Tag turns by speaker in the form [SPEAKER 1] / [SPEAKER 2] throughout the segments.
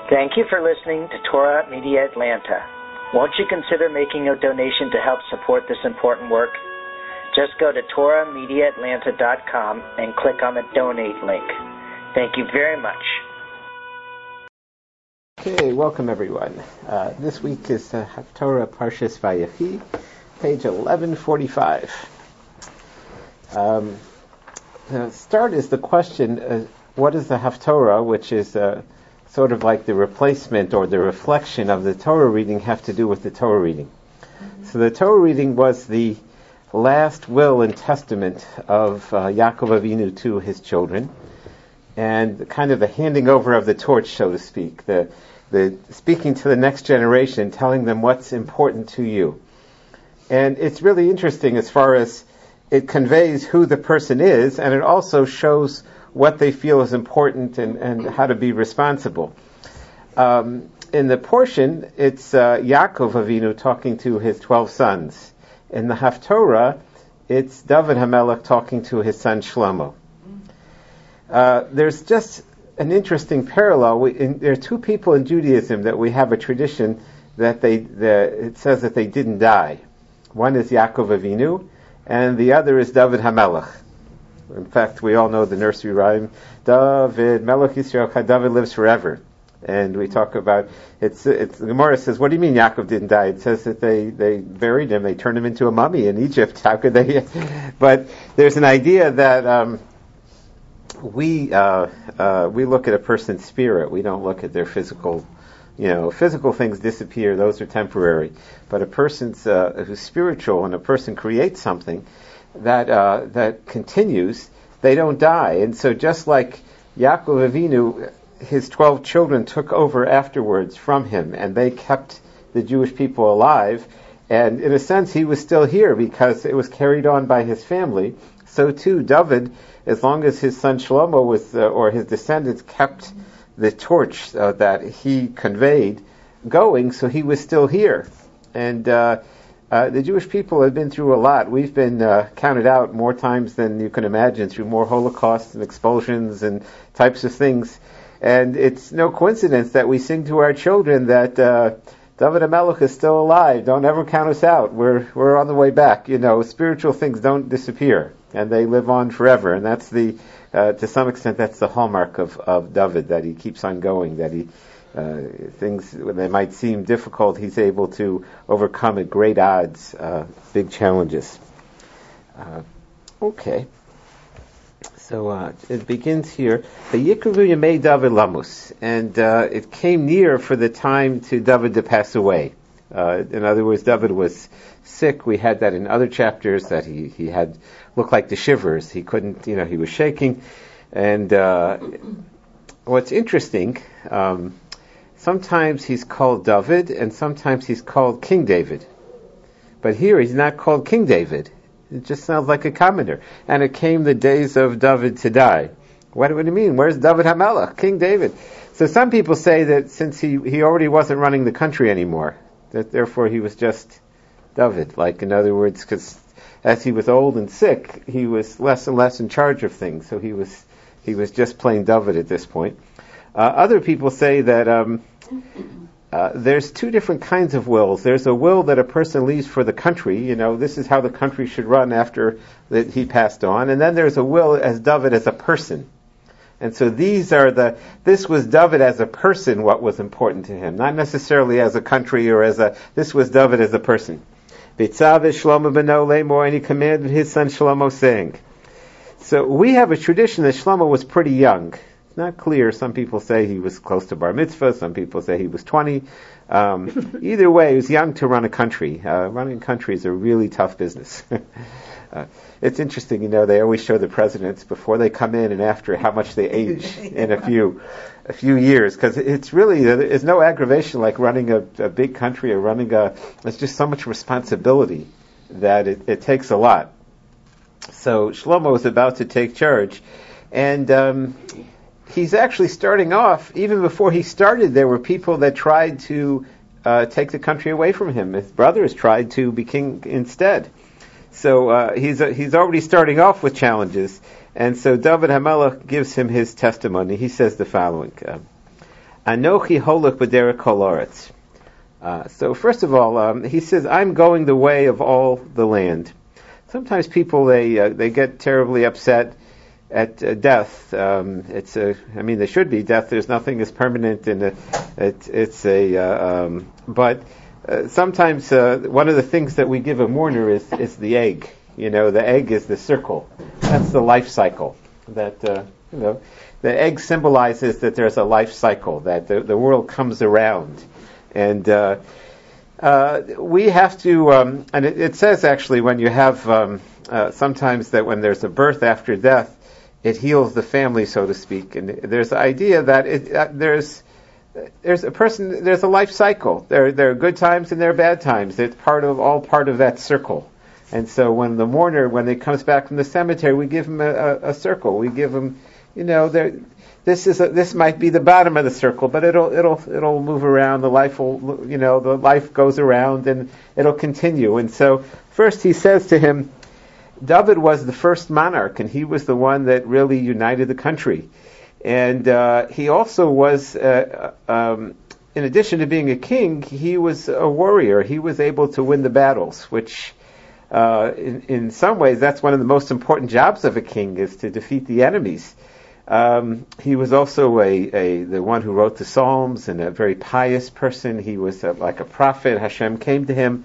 [SPEAKER 1] Thank you for listening to Torah Media Atlanta. Won't you consider making a donation to help support this important work? Just go to TorahMediaAtlanta.com and click on the donate link. Thank you very much.
[SPEAKER 2] Okay, welcome everyone. This week is Haftorah Parshas Vayechi, page 1145. The start is the question, what is the Haftorah, which is sort of like the replacement or the reflection of the Torah reading, have to do with the Torah reading. So the Torah reading was the last will and testament of Yaakov Avinu to his children, and kind of the handing over of the torch, so to speak, the speaking to the next generation, telling them what's important to you. And it's really interesting as far as it conveys who the person is, and it also shows what they feel is important and how to be responsible. In the portion, it's Yaakov Avinu talking to his 12 sons. In the Haftorah, it's David HaMelech talking to his son Shlomo. There's just an interesting parallel. There are two people in Judaism that we have a tradition that it says that they didn't die. One is Yaakov Avinu, and the other is David HaMelech. In fact, we all know the nursery rhyme, David, Melech Yisrael, David lives forever. And we talk about, the Gemara says, what do you mean Yaakov didn't die? It says that they buried him, they turned him into a mummy in Egypt. How could they? But there's an idea that we look at a person's spirit. We don't look at their physical, physical things disappear, those are temporary. But a person's who's spiritual, and a person creates something that continues, they don't die. And so just like Yaakov Avinu, his 12 children took over afterwards from him, and they kept the Jewish people alive, and in a sense he was still here because it was carried on by his family. So too David, as long as his son Shlomo was, or his descendants kept the torch that he conveyed going, so he was still here. And the Jewish people have been through a lot. We've been counted out more times than you can imagine, through more holocausts and expulsions and types of things. And it's no coincidence that we sing to our children that David HaMelech is still alive. Don't ever count us out. We're on the way back. Spiritual things don't disappear, and they live on forever. And that's to some extent, that's the hallmark of David, that he keeps on going, that he things, when they might seem difficult, he's able to overcome at great odds, big challenges. Okay. So it begins here. Vayikru Yemei David Lamus, and it came near for the time to David to pass away. In other words, David was sick. We had that in other chapters, that he had looked like the shivers. He couldn't, he was shaking. And what's interesting, sometimes he's called David, and sometimes he's called King David. But here he's not called King David. It just sounds like a commoner. And it came the days of David to die. What do you mean? Where's David HaMelech, King David? So some people say that since he already wasn't running the country anymore, that therefore he was just David. Like, in other words, because as he was old and sick, he was less and less in charge of things. So he was just plain David at this point. Other people say that there's two different kinds of wills. There's a will that a person leaves for the country. This is how the country should run after that he passed on. And then there's a will as David as a person. And so this was David as a person, what was important to him. Not necessarily as a country or this was David as a person. Bitzav Shlomo beno lemor, and he commanded his son Shlomo, saying. So we have a tradition that Shlomo was pretty young. Not clear. Some people say he was close to bar mitzvah. Some people say he was 20. Either way, he was young to run a country. Running a country is a really tough business. It's interesting, they always show the presidents before they come in and after how much they age in a few years, because it's really, there's no aggravation like running a big country or it's just so much responsibility that it takes a lot. So Shlomo was about to take charge, and he's actually starting off. Even before he started, there were people that tried to take the country away from him. His brothers tried to be king instead. So he's already starting off with challenges. And so David HaMelech gives him his testimony. He says the following. Anochi holach b'derech kol haaretz. So first of all, he says, I'm going the way of all the land. Sometimes people, they get terribly upset at death. They should be. Death, there's nothing as permanent, and but sometimes one of the things that we give a mourner is the egg. The egg is the circle. That's the life cycle. That the egg symbolizes that there's a life cycle, that the world comes around. And we have to, and it says actually when you have, sometimes that when there's a birth after death, it heals the family, so to speak. And there's the idea that there's a life cycle. There are good times and there are bad times. It's all part of that circle. And so when the mourner, when he comes back from the cemetery, we give him a circle. We give him, this might be the bottom of the circle, but it'll move around. The life the life goes around and it'll continue. And so first he says to him, David was the first monarch, and he was the one that really united the country. And he also was, in addition to being a king, he was a warrior. He was able to win the battles, which in some ways that's one of the most important jobs of a king, is to defeat the enemies. He was also the one who wrote the Psalms, and a very pious person. He was like a prophet. Hashem came to him.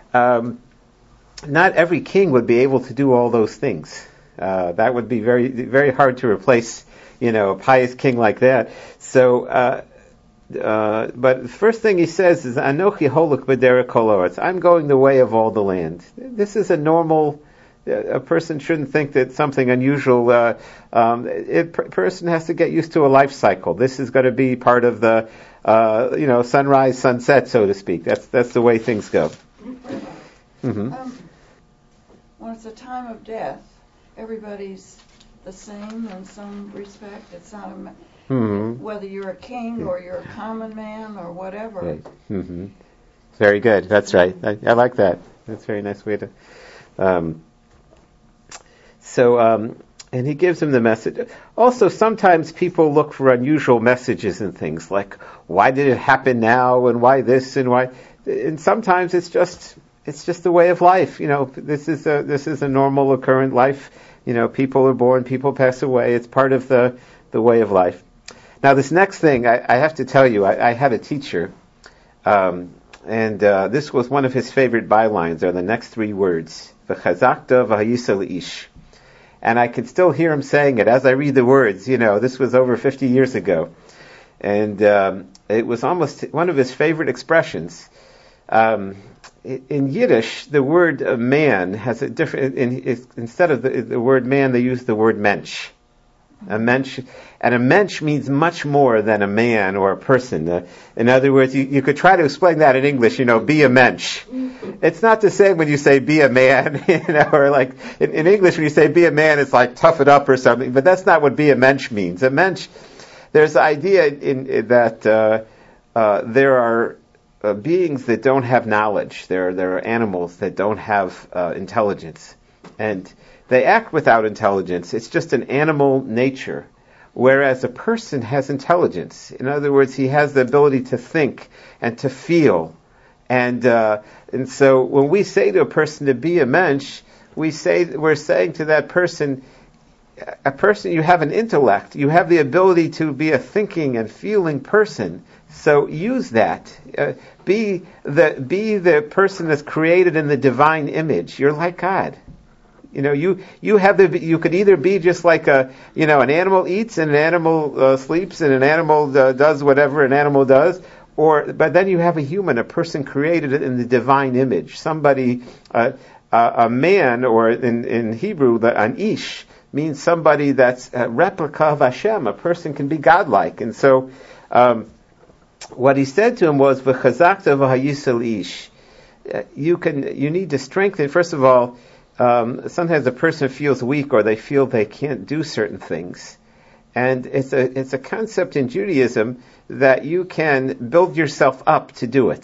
[SPEAKER 2] Not every king would be able to do all those things. That would be very, very hard to replace, a pious king like that. So, but the first thing he says is, Anochi holach b'derech kol haaretz. I'm going the way of all the land. This is a normal. A person shouldn't think that something unusual. Person has to get used to a life cycle. This is going to be part of the, sunrise, sunset, so to speak. That's the way things go. Mm-hmm.
[SPEAKER 3] When it's a time of death, everybody's the same in some respect. It's not whether you're a king or you're a common man or whatever.
[SPEAKER 2] Right. Mm-hmm. Very good. That's right. I like that. That's a very nice way to. And he gives him the message. Also, sometimes people look for unusual messages in things, like why did it happen now, and why this, and why. And sometimes it's just the way of life. This is a normal occurrent life. People are born, people pass away. It's part of the way of life. Now, this next thing, I have to tell you, I had a teacher, and this was one of his favorite bylines, are the next three words, v'chazakta v'hayisa le'ish. And I can still hear him saying it as I read the words. This was over 50 years ago. And it was almost one of his favorite expressions. In Yiddish, the word man has a different, instead of the word man, they use the word mensch. A mensch means much more than a man or a person. In other words, you could try to explain that in English, be a mensch. It's not the same when you say be a man, or like in English when you say be a man, it's like tough it up or something, but that's not what be a mensch means. A mensch, there's the idea that there are beings that don't have knowledge. There are animals that don't have intelligence. And they act without intelligence. It's just an animal nature. Whereas a person has intelligence. In other words, he has the ability to think and to feel. And so when we say to a person to be a mensch, we're saying to that person, you have an intellect. You have the ability to be a thinking and feeling person. So use that. Be the person that's created in the divine image. You're like God. You could either be just like an animal eats and an animal sleeps and an animal does whatever an animal does, but then you have a human, a person created in the divine image. Somebody, a man, or in Hebrew, an ish means somebody that's a replica of Hashem. A person can be godlike, and so what he said to him was, "V'chazakta v'hayisa le'ish." You need to strengthen. First of all. Sometimes a person feels weak, or they feel they can't do certain things, and it's a concept in Judaism that you can build yourself up to do it.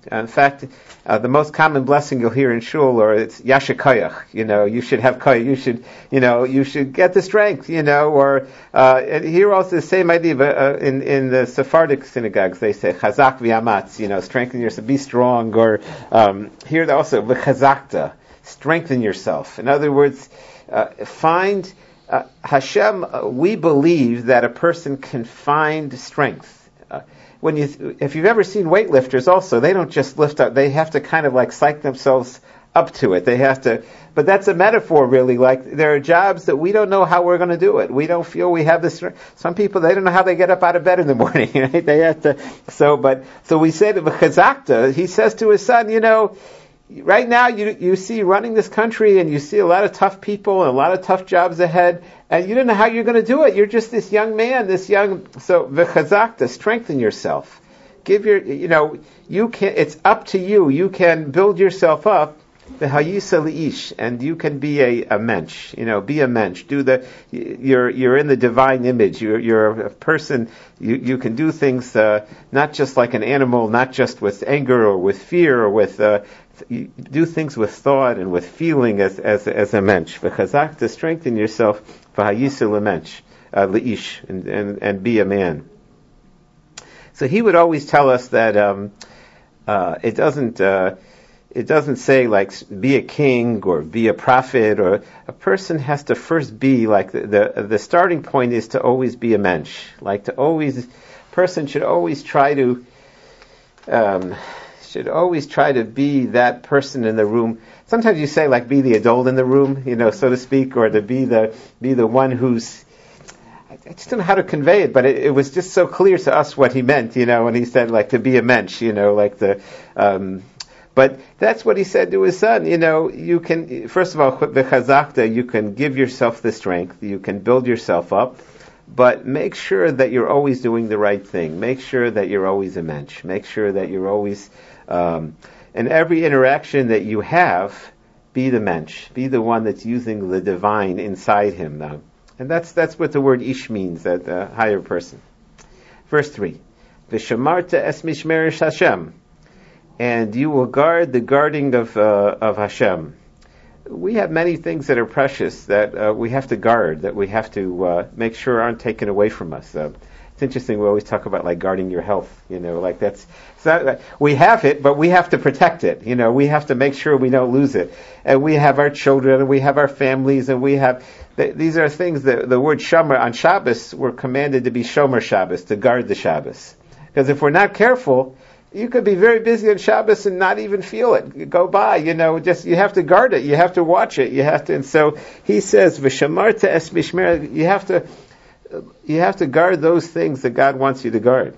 [SPEAKER 2] In fact, the most common blessing you'll hear in shul, or it's Yasha Koyach. You should have koyach. You should get the strength. Or and here also the same idea. In the Sephardic synagogues, they say Chazak v'amatz. Strengthen yourself, be strong. Or here also v'chazakta, strengthen yourself. In other words, find Hashem. We believe that a person can find strength. If you've ever seen weightlifters also, they don't just lift up, they have to kind of like psych themselves up to it. They have to, but that's a metaphor really, like there are jobs that we don't know how we're going to do it. We don't feel we have this, some people, they don't know how they get up out of bed in the morning, right? They have to, so we say to Chazakta, he says to his son, right now you see running this country and you see a lot of tough people and a lot of tough jobs ahead, and you don't know how you're going to do it. You're just this young man, so v'chazakta, strengthen yourself. You can, it's up to you. You can build yourself up, v'hayisa li'ish, and you can be a mensch. Be a mensch. You're in the divine image. You're a person. You can do things, not just like an animal, not just with anger or with fear or with, you do things with thought and with feeling as a mensch. V'chazak, to strengthen yourself, v'hayisa lemensch, leish, and be a man. So he would always tell us that it doesn't say like be a king or be a prophet, or a person has to first be like the starting point is to always be a mensch. Like person should always try to be that person in the room. Sometimes you say like be the adult in the room, so to speak, or to be the one who's, I just don't know how to convey it, but it was just so clear to us what he meant, when he said like to be a mensch, but that's what he said to his son, you can, first of all, b'chazakta, you can give yourself the strength, you can build yourself up, but make sure that you're always doing the right thing. Make sure that you're always a mensch. Make sure that you're always, in every interaction that you have, be the mensch. Be the one that's using the divine inside him now. And that's what the word ish means, that higher person. Verse 3. V'shamarta es mishmerish Hashem. And you will guard the guarding of Hashem. We have many things that are precious that we have to guard, that we have to make sure aren't taken away from us. It's interesting, we always talk about like guarding your health, like that's, we have it, but we have to protect it, we have to make sure we don't lose it. And we have our children, and we have our families, and we have, these are things that the word shomer, on Shabbos, we're commanded to be shomer Shabbos, to guard the Shabbos. Because if we're not careful, you could be very busy on Shabbos and not even feel it. Go by, just, you have to guard it, you have to watch it, and so he says, V'shamarta es mishmer, you have to guard those things that God wants you to guard.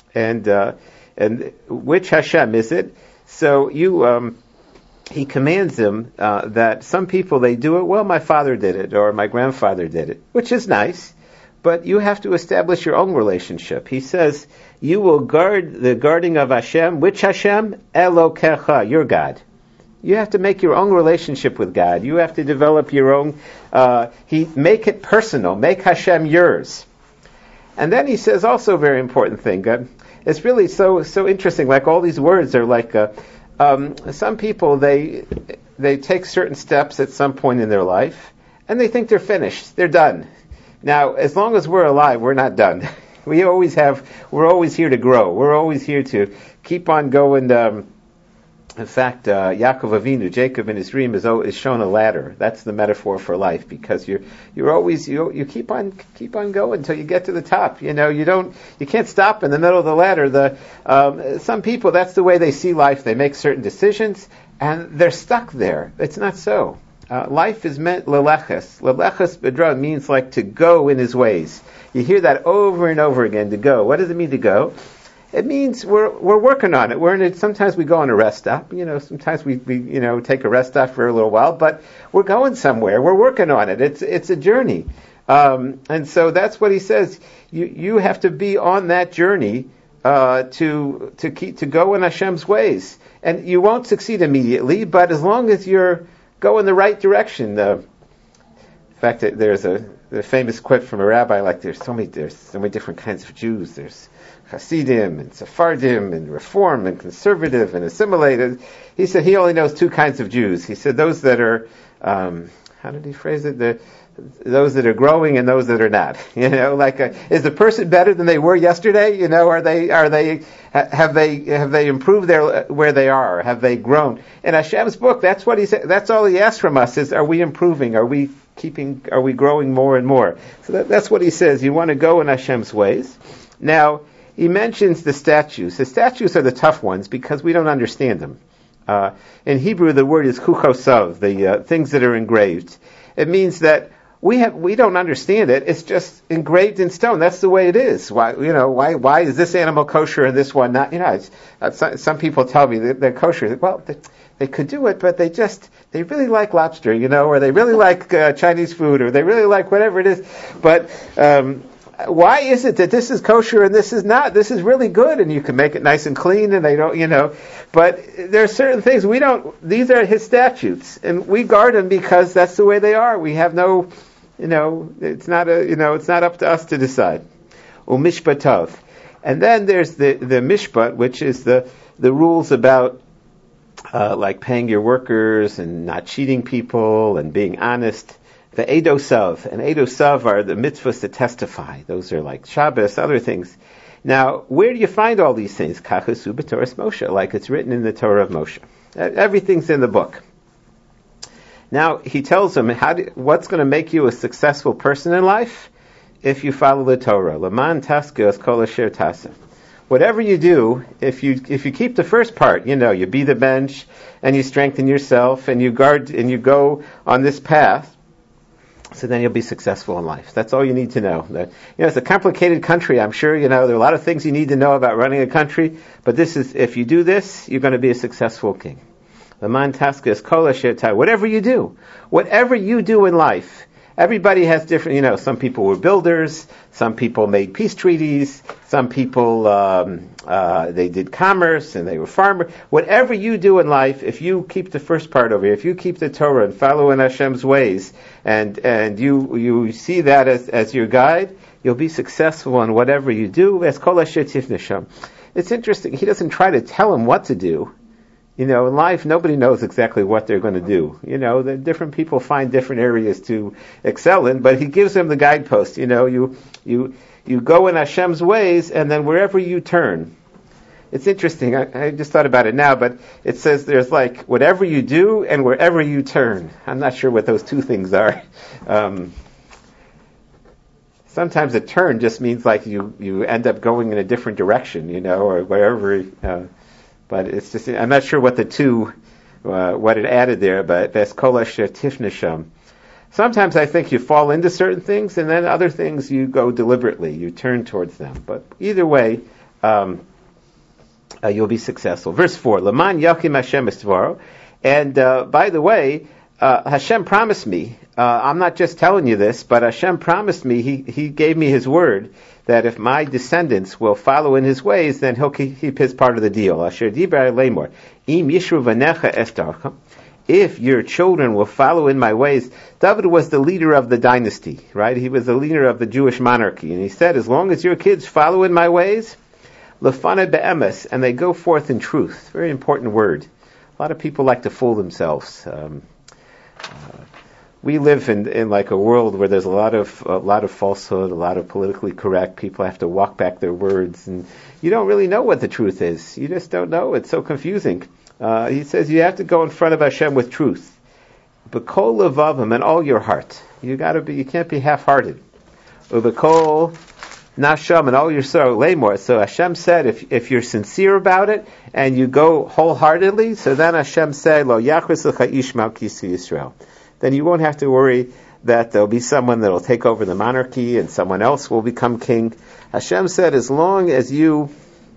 [SPEAKER 2] And which Hashem is it? So he commands them, that some people, they do it, well, my father did it, or my grandfather did it, which is nice, but you have to establish your own relationship. He says, you will guard the guarding of Hashem. Which Hashem? Elokecha, your God. You have to make your own relationship with God. You have to develop your own, make it personal. Make Hashem yours. And then he says also a very important thing. It's really so interesting. Like all these words are like, some people, they take certain steps at some point in their life, and they think they're finished. They're done. Now, as long as we're alive, we're not done. We're always here to grow. We're always here to keep on going. In fact, Yaakov Avinu, Jacob in his dream is shown a ladder. That's the metaphor for life, because you're always, you keep on going until you get to the top. You can't stop in the middle of the ladder. Some people, that's the way they see life. They make certain decisions and they're stuck there. It's not so. Life is meant leleches. Leleches bedra means like to go in his ways. You hear that over and over again, to go. What does it mean to go? It means we're working on it. Sometimes we go on a rest stop. Sometimes we take a rest stop for a little while, but we're going somewhere. We're working on it. It's a journey. And so that's what he says. You have to be on that journey, to go in Hashem's ways. And you won't succeed immediately, but as long as you're going the right direction. In fact, there's the famous quote from a rabbi, like there's so many different kinds of Jews. There's Hasidim and Sephardim and Reform and Conservative and Assimilated. He said he only knows two kinds of Jews. He said those that are, how did he phrase it? Those that are growing and those that are not. Is the person better than they were yesterday? Have they improved where they are? Have they grown? In Hashem's book, that's what he said. That's all he asks from us is, are we improving? Are we growing more and more? So that's what he says. You want to go in Hashem's ways. Now, he mentions the statues. The statues are the tough ones because we don't understand them. In Hebrew, the word is kuchosav, the things that are engraved. It means that we don't understand it. It's just engraved in stone. That's the way it is. Why is this animal kosher and this one not? Some people tell me that they're kosher. Well, they could do it, but they really like lobster, or they really like Chinese food, or they really like whatever it is. But why is it that this is kosher and this is not? This is really good, and you can make it nice and clean, and they don't, But there are certain things we don't. These are his statutes, and we guard them because that's the way they are. We have no. It's not up to us to decide. Umishpatov. And then there's the mishpat, which is the rules about like paying your workers and not cheating people and being honest. The Eidosav. And Eidosav are the mitzvahs to testify. Those are like Shabbos, other things. Now, where do you find all these things? Kachasu b'Torah Moshe, like it's written in the Torah of Moshe. Everything's in the book. Now, he tells them what's going to make you a successful person in life if you follow the Torah. Laman taskos kol asher tasa. Whatever you do, if you keep the first part, you be the bench and you strengthen yourself and you guard and you go on this path, so then you'll be successful in life. That's all you need to know. It's a complicated country. I'm sure, there are a lot of things you need to know about running a country, but if you do this, you're going to be a successful king. Whatever you do in life, everybody has different, some people were builders, some people made peace treaties, some people, they did commerce and they were farmers. Whatever you do in life, if you keep the first part over here, if you keep the Torah and follow in Hashem's ways, and you see that as your guide, you'll be successful in whatever you do. It's interesting, he doesn't try to tell him what to do. In life, nobody knows exactly what they're going to do. The different people find different areas to excel in, but he gives them the guidepost. You go in Hashem's ways, and then wherever you turn. It's interesting. I just thought about it now, but it says there's like whatever you do and wherever you turn. I'm not sure what those two things are. Sometimes a turn just means like you end up going in a different direction, or wherever. But it's just, I'm not sure what the two, what it added there, but that's kolash tifnisham. Sometimes I think you fall into certain things, and then other things you go deliberately, you turn towards them. But either way, you'll be successful. Verse 4, Laman yakim Hashem estvaro. And by the way, Hashem promised me, I'm not just telling you this, but Hashem promised me, He gave me His word, that if my descendants will follow in His ways, then He'll keep His part of the deal. Asher dibar lemor, im yishru vanecha estarcha. If your children will follow in my ways, David was the leader of the dynasty, right? He was the leader of the Jewish monarchy, and he said, as long as your kids follow in my ways, lefana be'emes, and they go forth in truth. Very important word. A lot of people like to fool themselves. We live in like a world where there's a lot of falsehood, a lot of politically correct. People have to walk back their words, and you don't really know what the truth is. You just don't know. It's so confusing. He says you have to go in front of Hashem with truth. B'kol levavim, and all your heart. You can't be half-hearted. Ub'kol nasham, and all your soul. Lemor. So Hashem said, if you're sincere about it and you go wholeheartedly, so then Hashem said, Lo yachris l'cha ish malkisi Yisrael. Then you won't have to worry that there'll be someone that'll take over the monarchy and someone else will become king. Hashem said, as long as you,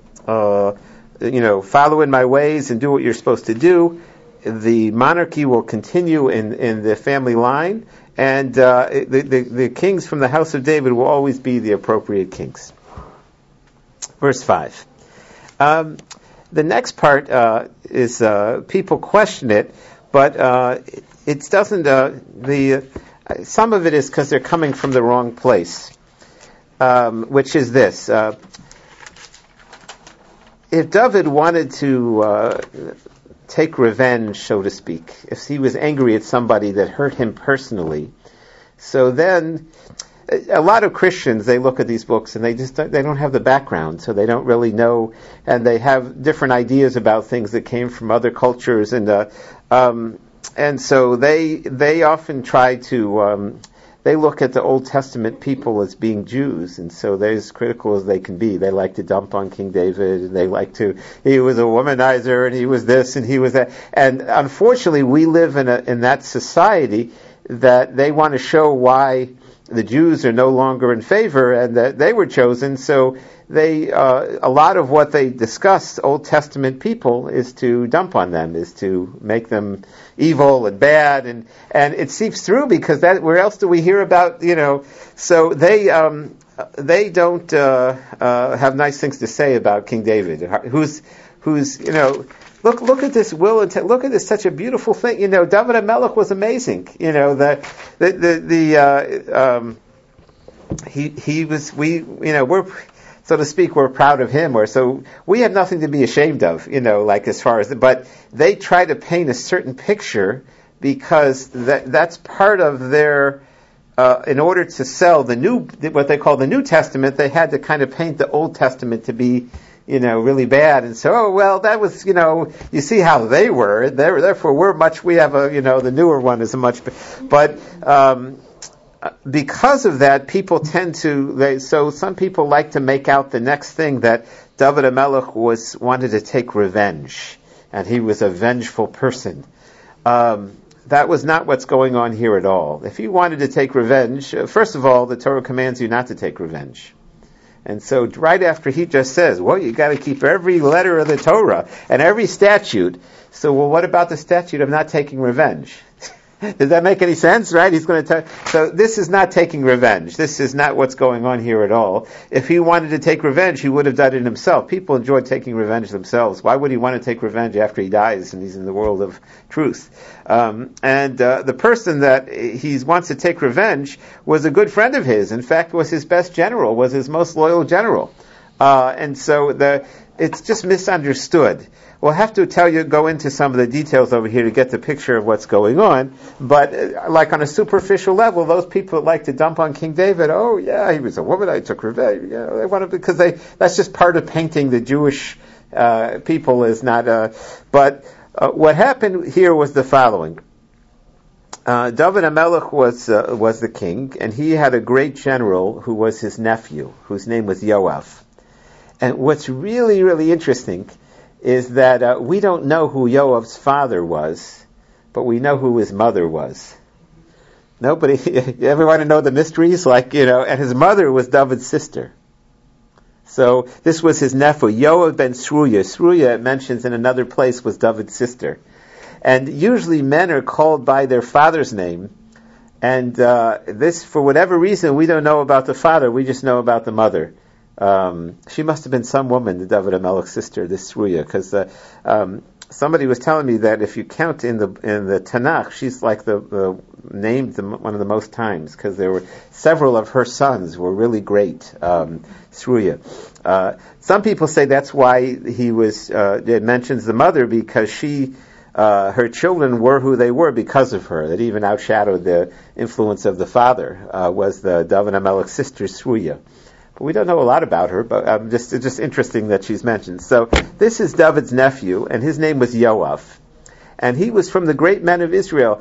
[SPEAKER 2] follow in my ways and do what you're supposed to do, the monarchy will continue in the family line, and the kings from the house of David will always be the appropriate kings. Verse 5. The next part is people question it, but it doesn't. Some of it is because they're coming from the wrong place, which is this. If David wanted to take revenge, so to speak, if he was angry at somebody that hurt him personally, so then a lot of Christians, they look at these books and they don't have the background, so they don't really know, and they have different ideas about things that came from other cultures, and so they often try to they look at the Old Testament people as being Jews, and so they're as critical as they can be. They like to dump on King David, and he was a womanizer, and he was this, and he was that. And unfortunately, we live in that society that they want to show why the Jews are no longer in favor, and that they were chosen. So a lot of what they discuss, Old Testament people, is to dump on them, is to make them evil and bad, and it seeps through, because where else do we hear about, so they don't have nice things to say about King David, who's look at this will and look at this, such a beautiful thing. David HaMelech was amazing. We're, so to speak, we're proud of him, or so we have nothing to be ashamed of, as far as, but they try to paint a certain picture, because that's part of their, in order to sell what they call the New Testament, they had to kind of paint the Old Testament to be, really bad, and so, that was, you see how they were, therefore we have the newer one is a much, but, because of that, people tend to, so some people like to make out the next thing, that David HaMelech wanted to take revenge, and he was a vengeful person. That was not what's going on here at all. If he wanted to take revenge, first of all, the Torah commands you not to take revenge. And so right after he just says, you got to keep every letter of the Torah and every statute. So, what about the statute of not taking revenge? Does that make any sense, right? He's going to so this is not taking revenge. This is not what's going on here at all. If he wanted to take revenge, he would have done it himself. People enjoy taking revenge themselves. Why would he want to take revenge after he dies and he's in the world of truth? The person that he wants to take revenge was a good friend of his. In fact, was his best general, was his most loyal general. And so it's just misunderstood. We'll have to go into some of the details over here to get the picture of what's going on. But like on a superficial level, those people that like to dump on King David, he was a woman, I took revenge. They want to, because that's just part of painting the Jewish people as not. But what happened here was the following. David HaMelech was the king, and he had a great general who was his nephew, whose name was Yoav. And what's really, really interesting is that we don't know who Yoav's father was, but we know who his mother was. Nobody, you ever want to know the mysteries? And his mother was David's sister. So this was his nephew, Yoav ben Sruya. Sruya, it mentions in another place, was David's sister. And usually men are called by their father's name, and this, for whatever reason, we don't know about the father, we just know about the mother. She must have been some woman, the David HaMelech's sister, this Sruya, because somebody was telling me that if you count in the Tanakh, she's like named one of the most times, because there were several of her sons were really great, Sruya. Some people say that's why it mentions the mother, because her children were who they were because of her. That even outshadowed the influence of the father, was the David HaMelech's sister, Sruya. But we don't know a lot about her, but it's just interesting that she's mentioned. So this is David's nephew, and his name was Yoav. And he was from the great men of Israel.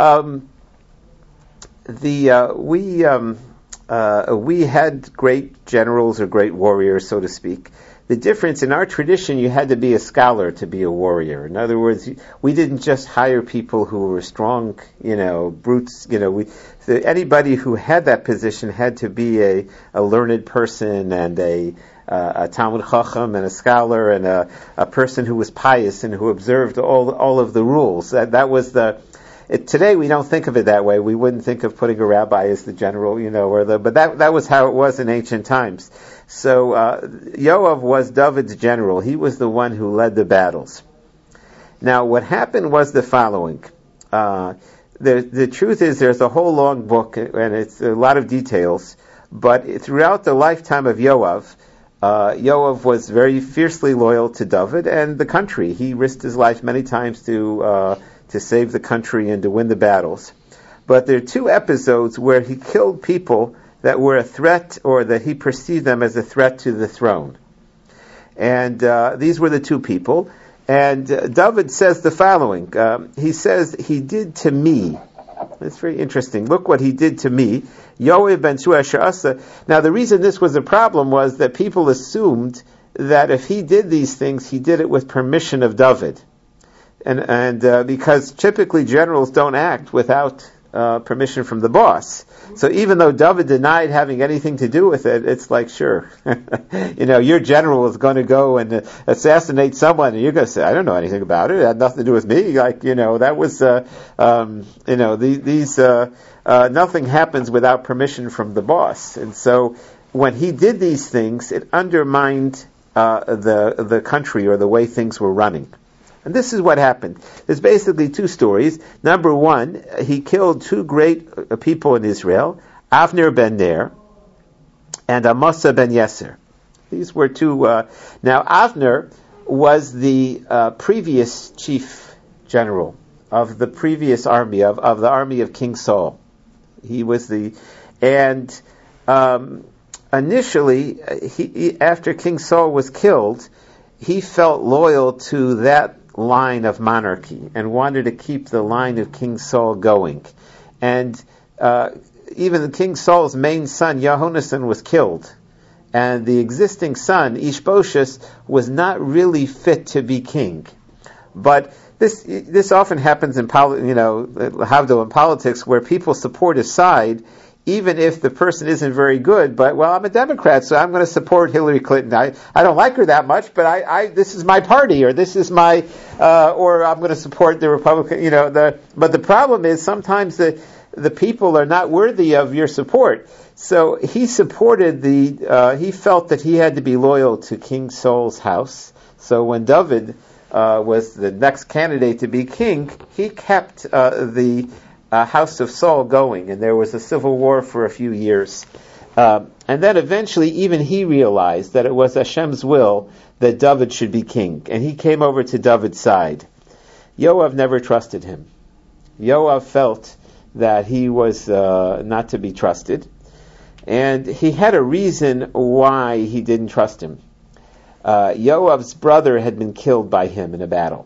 [SPEAKER 2] We had great generals or great warriors, so to speak. The difference, in our tradition, you had to be a scholar to be a warrior. In other words, we didn't just hire people who were strong, brutes. Anybody who had that position had to be a learned person, and a Talmud Chacham, and a scholar, and a person who was pious and who observed all of the rules. That was today we don't think of it that way. We wouldn't think of putting a rabbi as the general, but that was how it was in ancient times. So Yoav was David's general. He was the one who led the battles. Now, what happened was the following. the truth is there's a whole long book, and it's a lot of details, but throughout the lifetime of Yoav, Yoav was very fiercely loyal to David and the country. He risked his life many times to save the country and to win the battles. But there are two episodes where he killed people that were a threat, or that he perceived them as a threat to the throne. And these were the two people. And David says the following. He says, he did to me. It's very interesting. Look what he did to me. Yoav ben Asa. Now the reason this was a problem was that people assumed that if he did these things, he did it with permission of David. And because typically generals don't act without permission from the boss. So even though David denied having anything to do with it, it's like, sure, your general is going to go and assassinate someone, and you're going to say, I don't know anything about it. It had nothing to do with me. That was, nothing happens without permission from the boss. And so when he did these things, it undermined the country or the way things were running. And this is what happened. There's basically two stories. Number one, he killed two great people in Israel, Avner ben Ner and Amasa ben Yeser. These were two. Now, Avner was the previous chief general of the previous army, of the army of King Saul. He was initially, after King Saul was killed, he felt loyal to that line of monarchy and wanted to keep the line of King Saul going. And even King Saul's main son, Yehonasan, was killed. And the existing son, Ishbosheth, was not really fit to be king. But this often happens in in politics, where people support a side even if the person isn't very good. But, well, I'm a Democrat, so I'm going to support Hillary Clinton. I don't like her that much, but this is my party, or this is my, or I'm going to support the Republican, but the problem is sometimes the people are not worthy of your support. So he supported he felt that he had to be loyal to King Saul's house. So when David was the next candidate to be king, he kept the house of Saul going, and there was a civil war for a few years. And then eventually even he realized that it was Hashem's will that David should be king, and he came over to David's side. Yoav never trusted him. Yoav felt that he was not to be trusted, and he had a reason why he didn't trust him. Yoav's brother had been killed by him in a battle,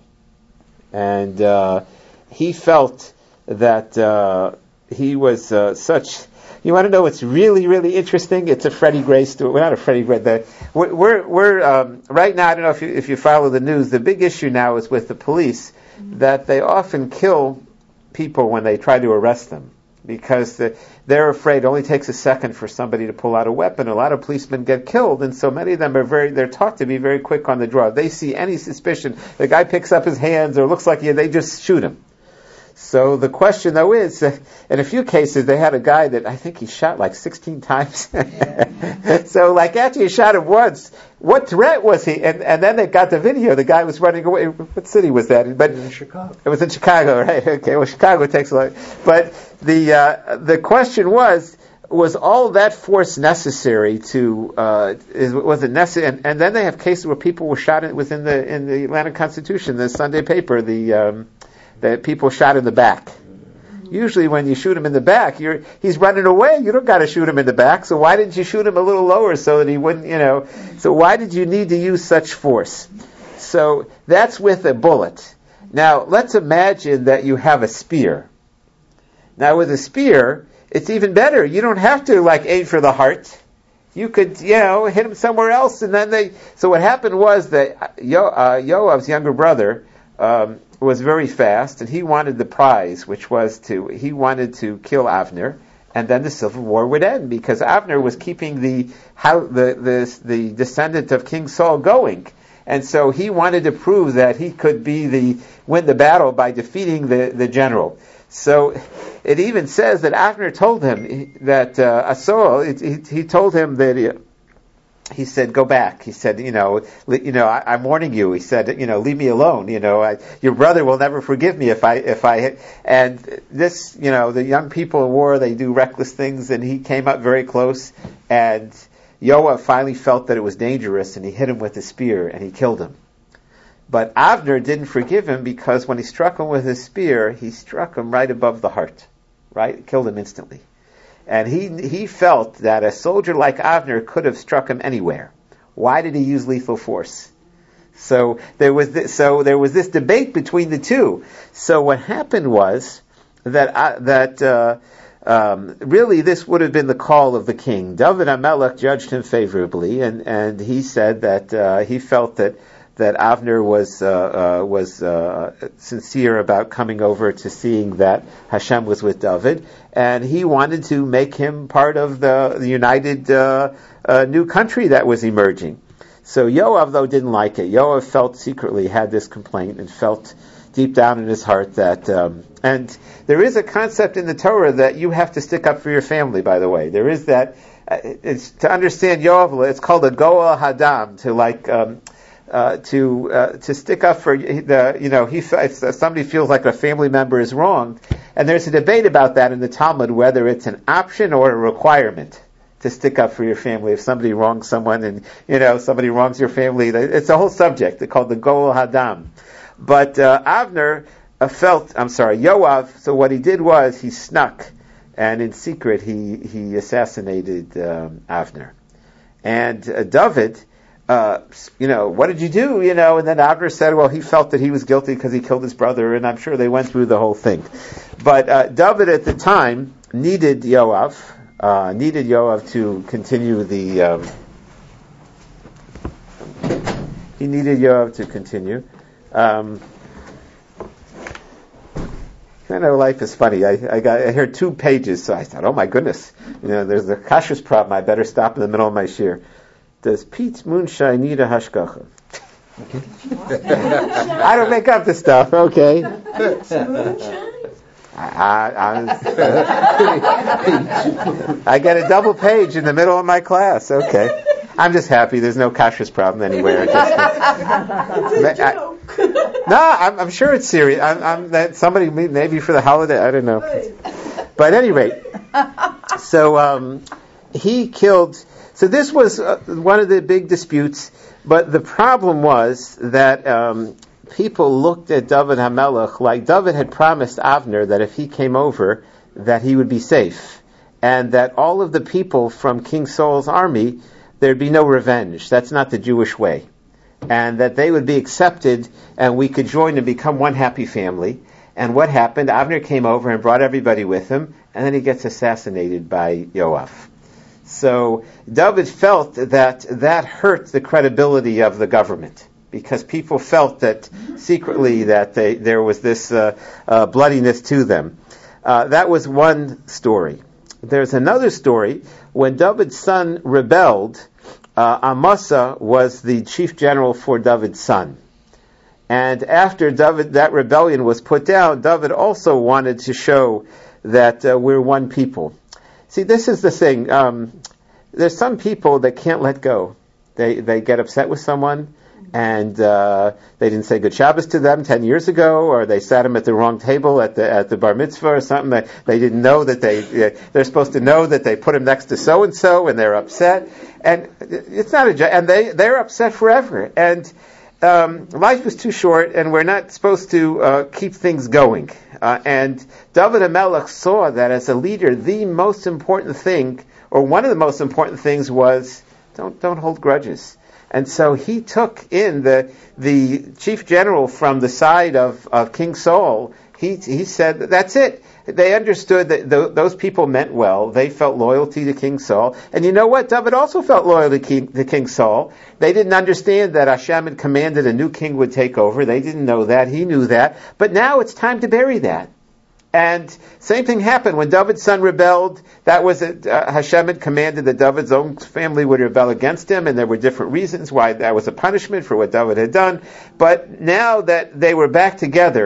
[SPEAKER 2] and he felt that he was such. You want to know what's really, really interesting? It's a Freddie Gray story. Well, not a Freddie Gray. We're right now. I don't know if you follow the news. The big issue now is with the police, that they often kill people when they try to arrest them, because they're afraid. It only takes a second for somebody to pull out a weapon. A lot of policemen get killed, and so many of them they're taught to be very quick on the draw. If they see any suspicion, the guy picks up his hands or looks like they just shoot him. So the question, though, is, in a few cases, they had a guy that I think he shot like 16 times. So, after he shot him once, what threat was he? And then they got the video. The guy was running away. What city was that? But
[SPEAKER 4] it was in Chicago.
[SPEAKER 2] It was in Chicago, right? Okay. Well, Chicago takes a lot. But the question was all that force necessary to? Was it necessary? And then they have cases where people were shot. It was in the Atlanta Constitution, the Sunday paper. That people shot in the back. Usually when you shoot him in the back, he's running away. You don't got to shoot him in the back. So why didn't you shoot him a little lower so that he wouldn't, So why did you need to use such force? So that's with a bullet. Now let's imagine that you have a spear. Now with a spear, it's even better. You don't have to aim for the heart. You could, hit him somewhere else, and then So what happened was that Yoav's younger brother was very fast, and he wanted the prize, which was he wanted to kill Avner, and then the civil war would end, because Avner was keeping the descendant of King Saul going, and so he wanted to prove that he could win the battle by defeating the general. So it even says that Avner told him that Saul, he told him that he said, go back. He said, I'm warning you. He said, leave me alone. Your brother will never forgive me if I, and this, the young people in war, they do reckless things, and he came up very close, and Yoav finally felt that it was dangerous, and he hit him with a spear, and he killed him. But Avner didn't forgive him because when he struck him with his spear, he struck him right above the heart, right? Killed him instantly. And he felt that a soldier like Avner could have struck him anywhere. Why did he use lethal force? So there was this debate between the two. So what happened was that really this would have been the call of the king. David HaMelech judged him favorably, and he said that he felt that Avner was sincere about coming over to seeing that Hashem was with David, and he wanted to make him part of the united new country that was emerging. So Yoav, though, didn't like it. Yoav felt secretly, had this complaint, and felt deep down in his heart that, and there is a concept in the Torah that you have to stick up for your family, by the way. There is that, it's to understand Yoav, it's called a Goel Hadam, to stick up for if somebody feels like a family member is wrong, and there's a debate about that in the Talmud, whether it's an option or a requirement to stick up for your family. If somebody wrongs someone and somebody wrongs your family, it's a whole subject. It's called the Goel Hadam. But Yoav, so what he did was he snuck, and in secret he assassinated Avner. And David, what did you do? And then Avner said, well, he felt that he was guilty because he killed his brother, and I'm sure they went through the whole thing. But David at the time needed Yoav to continue life is funny. I heard 2 pages, so I thought, oh my goodness, there's a kashrus problem. I better stop in the middle of my shir. Does Pete's moonshine need a hashgacha? I don't make up this stuff. Okay. I get a double page in the middle of my class. Okay. I'm just happy there's no kashrus problem anywhere. I'm sure it's serious. That somebody maybe for the holiday. I don't know. But at any rate, so he killed. So this was one of the big disputes. But the problem was that people looked at David HaMelech like David had promised Avner that if he came over, that he would be safe, and that all of the people from King Saul's army, there'd be no revenge. That's not the Jewish way. And that they would be accepted, and we could join and become one happy family. And what happened? Avner came over and brought everybody with him, and then he gets assassinated by Yoav. So David felt that hurt the credibility of the government, because people felt that secretly that there was this bloodiness to them. That was one story. There's another story. When David's son rebelled, Amasa was the chief general for David's son. And after that rebellion was put down, David also wanted to show that we're one people. See, this is the thing. There's some people that can't let go. They get upset with someone, and they didn't say good Shabbos to them 10 years ago, or they sat them at the wrong table at the bar mitzvah or something. They didn't know that they're supposed to know that they put them next to so and so, and they're upset. And it's not and they're upset forever. And life is too short, and we're not supposed to keep things going. And David HaMelech saw that as a leader, the most important thing, or one of the most important things, was don't hold grudges. And so he took in the chief general from the side of King Saul. He said, that's it. They understood that those people meant well. They felt loyalty to King Saul. And you know what? David also felt loyal to King Saul. They didn't understand that Hashem had commanded a new king would take over. They didn't know that. He knew that. But now it's time to bury that. And same thing happened when David's son rebelled. That was Hashem had commanded that David's own family would rebel against him, and there were different reasons why that was a punishment for what David had done. But now that they were back together,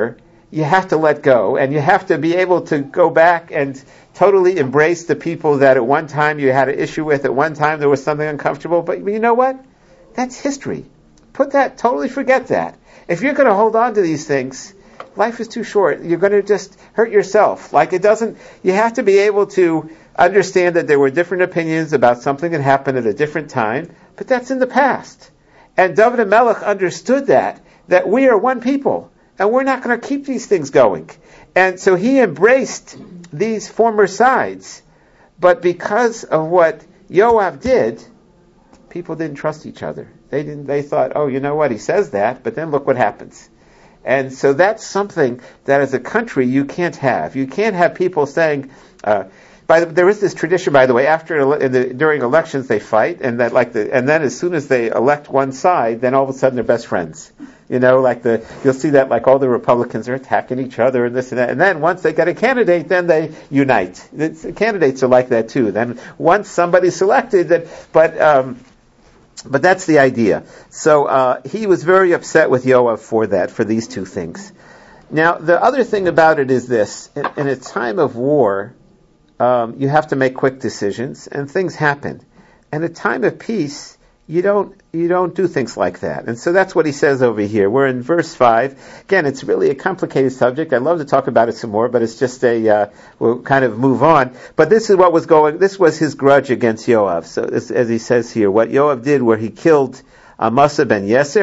[SPEAKER 2] you have to let go, and you have to be able to go back and totally embrace the people that at one time you had an issue with, at one time there was something uncomfortable, but you know what? That's history. Totally forget that. If you're going to hold on to these things, life is too short. You're going to just hurt yourself. You have to be able to understand that there were different opinions about something that happened at a different time, but that's in the past. And David HaMelech understood that we are one people, and we're not going to keep these things going. And so he embraced these former sides, but because of what Yoav did, people didn't trust each other. They thought, oh, you know what, he says that, but then look what happens. And so that's something that as a country you can't have. You can't have people saying, there is this tradition, by the way, during elections they fight, and then as soon as they elect one side, then all of a sudden they're best friends. You'll see that all the Republicans are attacking each other and this and that, and then once they get a candidate, then they unite. The candidates are like that too. Then once somebody's selected, but that's the idea. So he was very upset with Yoav for these two things. Now, the other thing about it is this: in a time of war, you have to make quick decisions, and things happen. And a time of peace, you don't do things like that. And so that's what he says over here. We're in verse 5. Again, it's really a complicated subject. I'd love to talk about it some more, but it's just we'll kind of move on. But this was his grudge against Yoav. So as he says here, what Yoav did where he killed Amasa ben Yeser,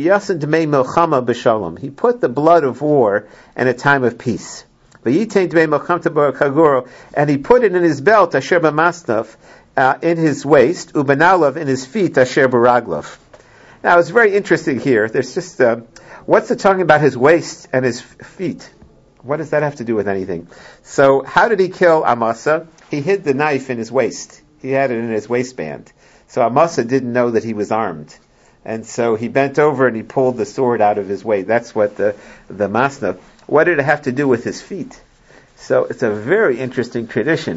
[SPEAKER 2] he put the blood of war in a time of peace. And he put it in his belt, asher b'masnaf, in his waist, ubenalav, in his feet, asher b'raglav. Now it's very interesting here. There's just, what's it talking about his waist and his feet? What does that have to do with anything? So how did he kill Amasa? He hid the knife in his waist. He had it in his waistband. So Amasa didn't know that he was armed. And so he bent over and he pulled the sword out of his waist. That's what the masnaf. What did it have to do with his feet? So it's a very interesting tradition.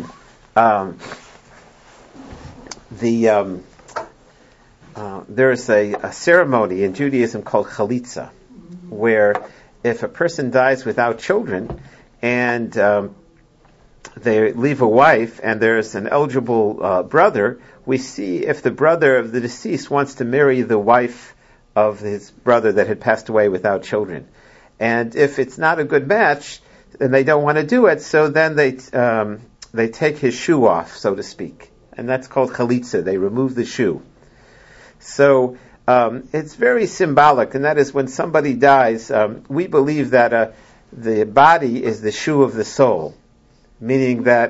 [SPEAKER 2] There's a ceremony in Judaism called chalitza, where if a person dies without children and they leave a wife and there's an eligible brother, we see if the brother of the deceased wants to marry the wife of his brother that had passed away without children. And if it's not a good match, and they don't want to do it, so then they take his shoe off, so to speak. And that's called chalitza. They remove the shoe. So it's very symbolic, and that is when somebody dies, we believe that the body is the shoe of the soul, meaning that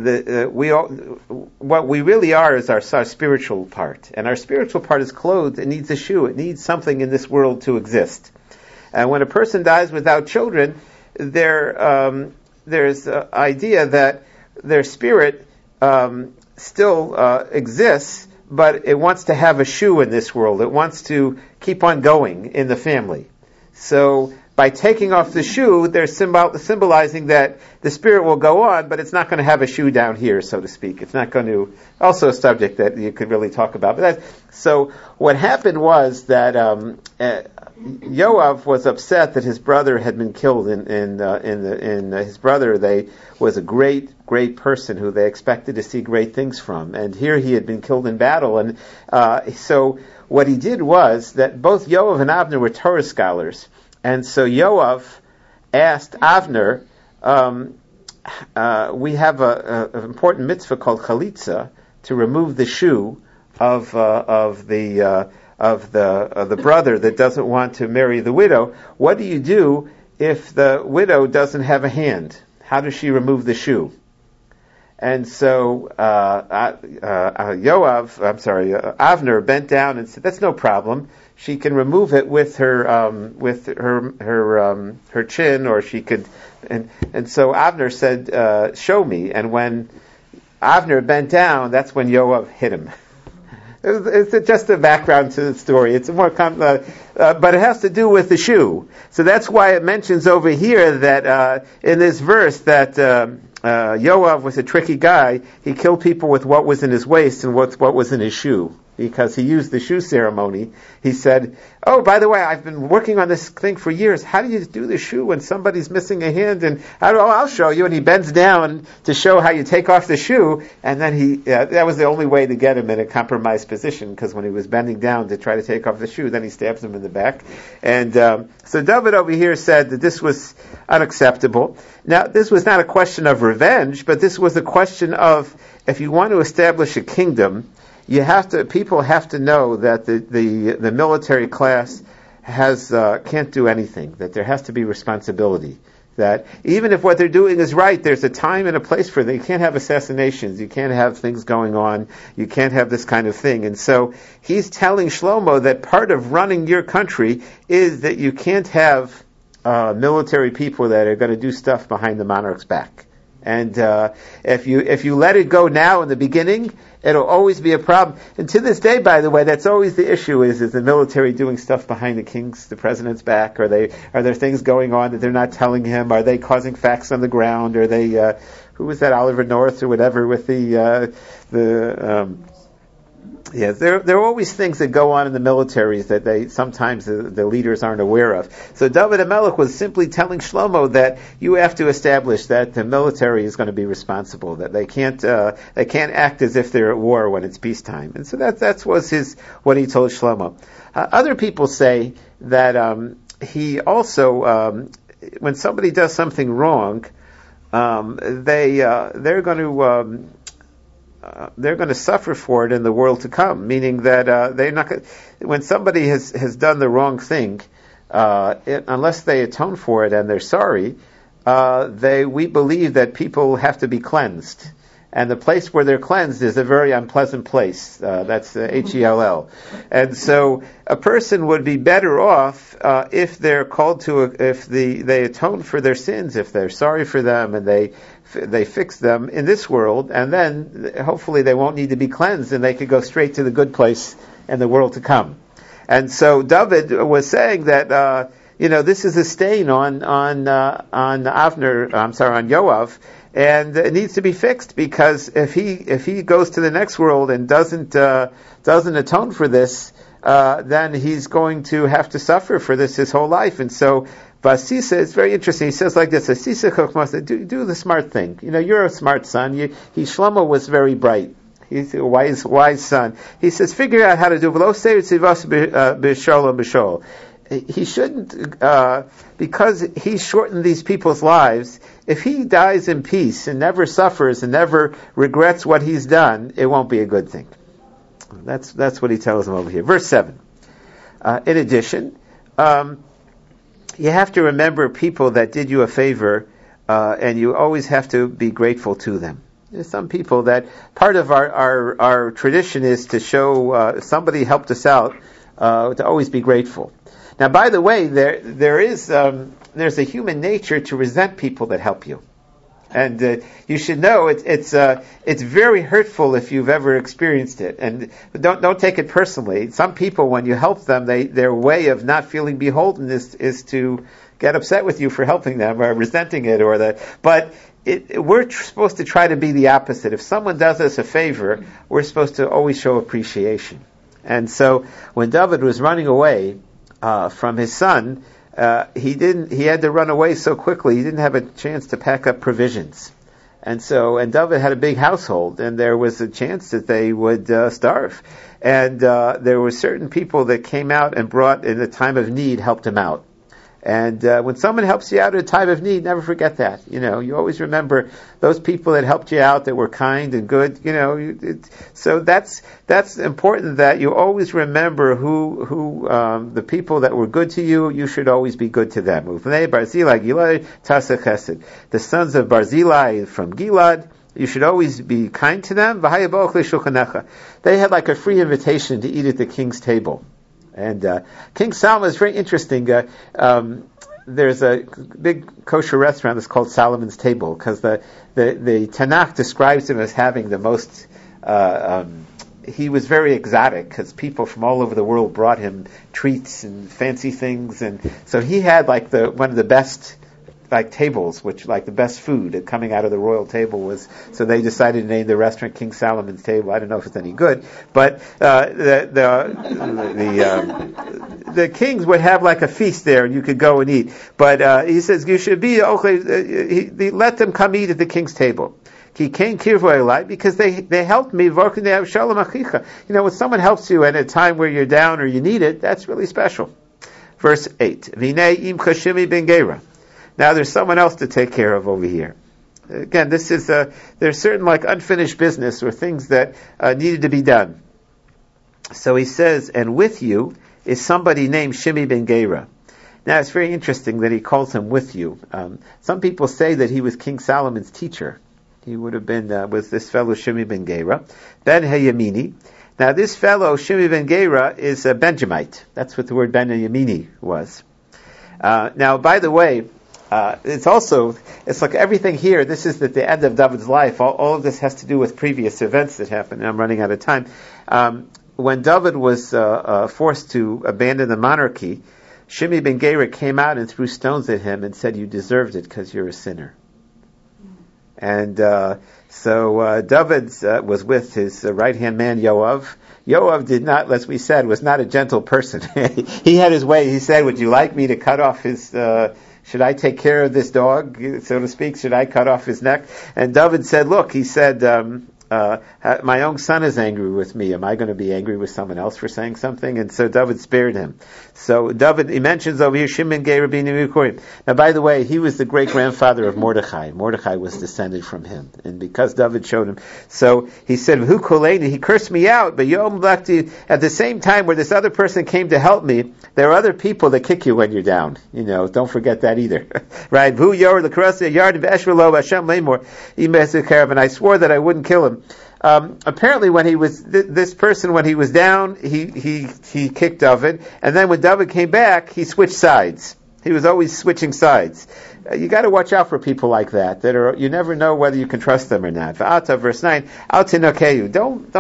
[SPEAKER 2] what we really are is our spiritual part. And our spiritual part is clothed. It needs a shoe. It needs something in this world to exist. And when a person dies without children, there's an idea that their spirit still exists, but it wants to have a shoe in this world. It wants to keep on going in the family. So by taking off the shoe, they're symbolizing that the spirit will go on, but it's not going to have a shoe down here, so to speak. It's not going to, also a subject that you could really talk about. So what happened was that Yoav was upset that his brother had been killed. His brother, was a great person who they expected to see great things from, and here he had been killed in battle. And so what he did was that both Yoav and Avner were Torah scholars, and so Yoav asked Avner, we have an important mitzvah called chalitza to remove the shoe of the brother that doesn't want to marry the widow. What do you do if the widow doesn't have a hand? How does she remove the shoe? And so Avner bent down and said, "That's no problem. She can remove it with her chin, or she could." And so Avner said, "Show me." And when Avner bent down, that's when Yoav hit him. It's just a background to the story. It's more but it has to do with the shoe. So that's why it mentions over here that in this verse that Yoav was a tricky guy. He killed people with what was in his waist and what was in his shoe. because he used the shoe ceremony. He said, "Oh, by the way, I've been working on this thing for years. How do you do the shoe when somebody's missing a hand?" And I'll show you. And he bends down to show how you take off the shoe. And then that was the only way to get him in a compromised position, because when he was bending down to try to take off the shoe, then he stabs him in the back. And so David over here said that this was unacceptable. Now, this was not a question of revenge, but this was a question of, if you want to establish a kingdom, people have to know that the military class can't do anything, that there has to be responsibility. That even if what they're doing is right, there's a time and a place for it. You can't have assassinations, you can't have things going on, you can't have this kind of thing. And so he's telling Shlomo that part of running your country is that you can't have military people that are going to do stuff behind the monarch's back. And if you let it go now in the beginning, it'll always be a problem. And to this day, by the way, that's always the issue: is the military doing stuff behind the president's back? Are there things going on that they're not telling him? Are they causing facts on the ground? Are they who was that, Oliver North or whatever, with there are always things that go on in the militaries that sometimes the leaders aren't aware of. So David HaMelech was simply telling Shlomo that you have to establish that the military is going to be responsible, that they can't act as if they're at war when it's peacetime. And so that was what he told Shlomo. Other people say that he also, when somebody does something wrong, they're going to suffer for it in the world to come. Meaning that they're not. When somebody has done the wrong thing, unless they atone for it and they're sorry, we believe that people have to be cleansed. And the place where they're cleansed is a very unpleasant place. That's Hell. And so a person would be better off if they're called to, if they atone for their sins, if they're sorry for them and they fix them in this world, and then hopefully they won't need to be cleansed and they could go straight to the good place in the world to come. And so David was saying that this is a stain on Yoav. And it needs to be fixed, because if he goes to the next world and doesn't atone for this, then he's going to have to suffer for this his whole life. And so Basisa is very interesting. He says like this: Basisa Chochmah, do the smart thing. You're a smart son. Shlomo was very bright. He's a wise son. He says, figure out how to do it. He shouldn't, because he shortened these people's lives. If he dies in peace and never suffers and never regrets what he's done, it won't be a good thing. That's what he tells them over here. Verse 7. In addition, you have to remember people that did you a favor, and you always have to be grateful to them. There's some people that part of our tradition is to show somebody helped us out, to always be grateful. Now, by the way, there's a human nature to resent people that help you, and you should know it's very hurtful if you've ever experienced it. And don't take it personally. Some people, when you help them, their way of not feeling beholden is to get upset with you for helping them or resenting it or that. But we're supposed to try to be the opposite. If someone does us a favor, we're supposed to always show appreciation. And so when David was running away from his son, he had to run away so quickly, he didn't have a chance to pack up provisions. And David had a big household, and there was a chance that they would starve. And there were certain people that came out and brought, in a time of need, helped him out. And when someone helps you out at a time of need, never forget that. You always remember those people that helped you out, that were kind and good. So that's important, that you always remember who the people that were good to you. You should always be good to them. The sons of Barzillai from Gilad, you should always be kind to them. They had like a free invitation to eat at the king's table. And King Solomon is very interesting. There's a big kosher restaurant that's called Solomon's Table, because the Tanakh describes him as having the most. He was very exotic, because people from all over the world brought him treats and fancy things, and so he had like one of the best like tables, which like the best food coming out of the royal table was. So they decided to name the restaurant King Solomon's Table. I don't know if it's any good, but the kings would have like a feast there, and you could go and eat. But he says you should be okay. Let them come eat at the king's table. Because they helped me. When someone helps you at a time where you're down or you need it, that's really special. Verse 8. Now there's someone else to take care of over here. Again, this is there's certain like unfinished business or things that needed to be done. So he says, and with you is somebody named Shimi ben Gera. Now it's very interesting that he calls him with you. Some people say that he was King Solomon's teacher. He would have been, was this fellow Shimi ben Gera, Ben Hayamini. Now this fellow, Shimi ben Gera, is a Benjamite. That's what the word Ben Hayamini was. Now, by the way, it's like everything here, this is at the end of David's life. All of this has to do with previous events that happened, and I'm running out of time. When David was forced to abandon the monarchy, Shimi ben Gera came out and threw stones at him and said, you deserved it because you're a sinner. And so David was with his right-hand man Yoav. Yoav did not, as we said, was not a gentle person. He had his way. He said, would you like me to cut off his, should I take care of this dog, so to speak? Should I cut off his neck? And David said, look, he said, my own son is angry with me. Am I going to be angry with someone else for saying something? And so David spared him. So David, he mentions over here, Shimon Gei Rabbeinu Yikorim. Now, by the way, he was the great-grandfather of Mordechai. Mordechai was descended from him. And because David showed him, so he said, Hu Koleni, he cursed me out, but Yom Lakti, at the same time where this other person came to help me, there are other people that kick you when you're down. Don't forget that either. Right? Hu Yor, the Karasa, Yard, Eshvelo, Hashem Lemor, and I swore that I wouldn't kill him. Apparently when he was, this person, when he was down, he kicked David, and then when David came back, he switched sides. He was always switching sides. You got to watch out for people like that. You never know whether you can trust them or not. V'ata, verse 9, Al tinokeyu.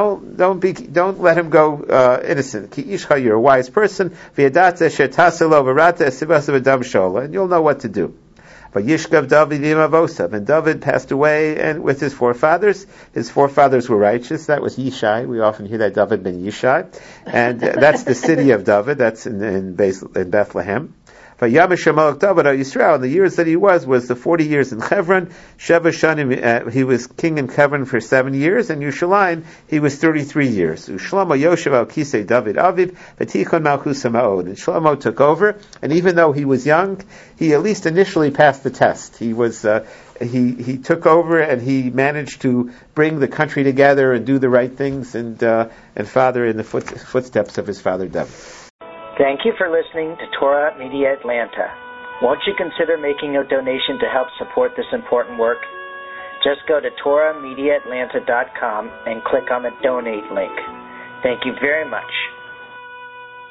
[SPEAKER 2] Don't let him go innocent. Ki ishcha, you're a wise person. V'yadata shetaselo v'rata esivasa v'dam shola, and you'll know what to do. But Yishkav David Yimavosav, and David passed away and with his forefathers. His forefathers were righteous. That was Yishai. We often hear that David ben Yishai, and that's the city of David. That's in Bethlehem. But Yamishamalach David Yisrael, in the years that he was the 40 years in Hebron. Sheva Shanim, he was king in Hebron for 7 years, and Yerushalayim, he was 33 years. Shlomo Yoshev al Kisei David Aviv, V'tichon Malchus Ma'od. And Shlomo took over, and even though he was young, he at least initially passed the test. He was, he took over, and he managed to bring the country together and do the right things, and father in the footsteps of his father David.
[SPEAKER 1] Thank you for listening to Torah Media Atlanta. Won't you consider making a donation to help support this important work? Just go to TorahMediaAtlanta.com and click on the donate link. Thank you very much.